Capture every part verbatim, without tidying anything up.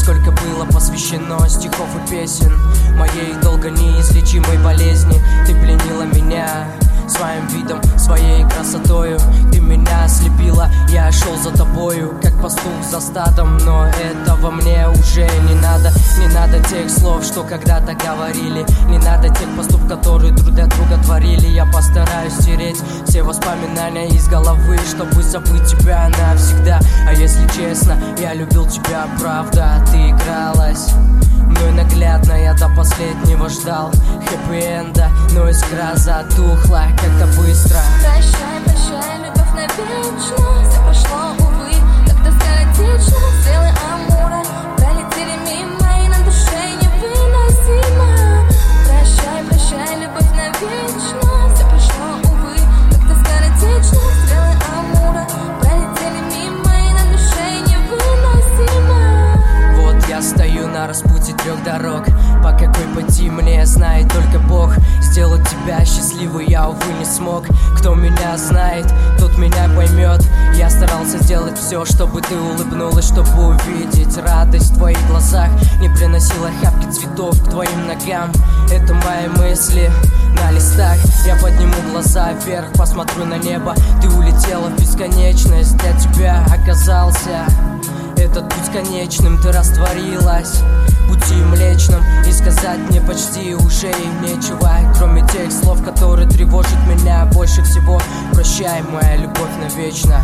сколько было посвящено стихов и песен моей долго неизлечимой болезни. Ты пленила меня своим видом, своей красотою. Ты меня ослепила, я шел за тобою, как пастух за стадом. Но этого мне уже не надо. Не надо тех слов, что когда-то говорили. Не надо тех поступков, которые друг для друга творили. Я постараюсь стереть все воспоминания из головы, чтобы забыть тебя навсегда. А если честно, я любил тебя, правда. Ты игралась мной наглядно, я до последнего ждал хэппи-энда, но искра затухла как-то быстро. Прощай, прощай, любовь навечно. Все прошло, увы, как-то скоротечно. Стрелы Амура пролетели мимо, и на душе невыносимо. Прощай, прощай, любовь навечно. Все прошло, увы, как-то скоротечно. Стрелы Амура пролетели мимо, и на душе невыносимо. Вот я стою на распутье трех дорог, по какой пути мне знает только Бог. Сделать тебя счастливой я, увы, не смог. Кто меня знает, тот меня поймет. Я старался сделать все, чтобы ты улыбнулась, чтобы увидеть радость в твоих глазах. Не приносила хапки цветов к твоим ногам. Это мои мысли на листах. Я подниму глаза вверх, посмотрю на небо. Ты улетела в бесконечность, для тебя оказался этот путь конечным. Ты растворилась в пути млечном, и сказать мне почти уже и нечего, кроме тех слов, которые тревожат меня больше всего. Прощай, моя любовь навечно.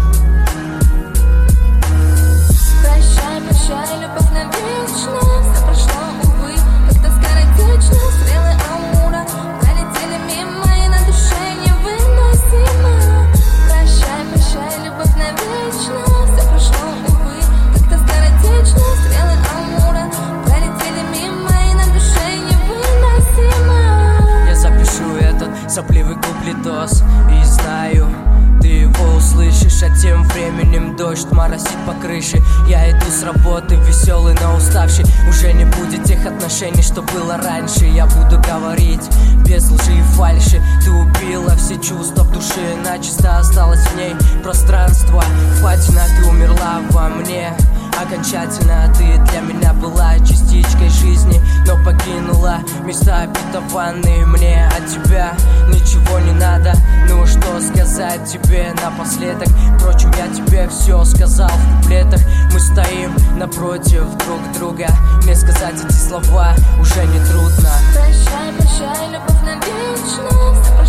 Прощай, прощай, любовь навечно. Все прошло, увы, как-то скоротечно. Стрелы Амура пролетели мимо, и на душе невыносимо. Прощай, прощай, любовь навечно. Все прошло, увы, как-то скоротечно. Стрелы Амура пролетели мимо, и на душе невыносимо. Я запишу этот сопливый куплетос и знаю, ты его услышишь. А тем временем дождь моросит по крыше. Я иду с работы веселый, но уставший. Уже не будет тех отношений, что было раньше. Я буду говорить без лжи и фальши. Ты убила все чувства в душе, начисто осталось в ней пространство. Патина, ты умерла во мне окончательно. Ты для меня была частичкой жизни, но покинула места обетованные мне. От тебя ничего не надо, ну что сказать тебе напоследок. Впрочем, я тебе все сказал в куплетах. Мы стоим напротив друг друга, мне сказать эти слова уже не трудно. Прощай, прощай, любовь навечно.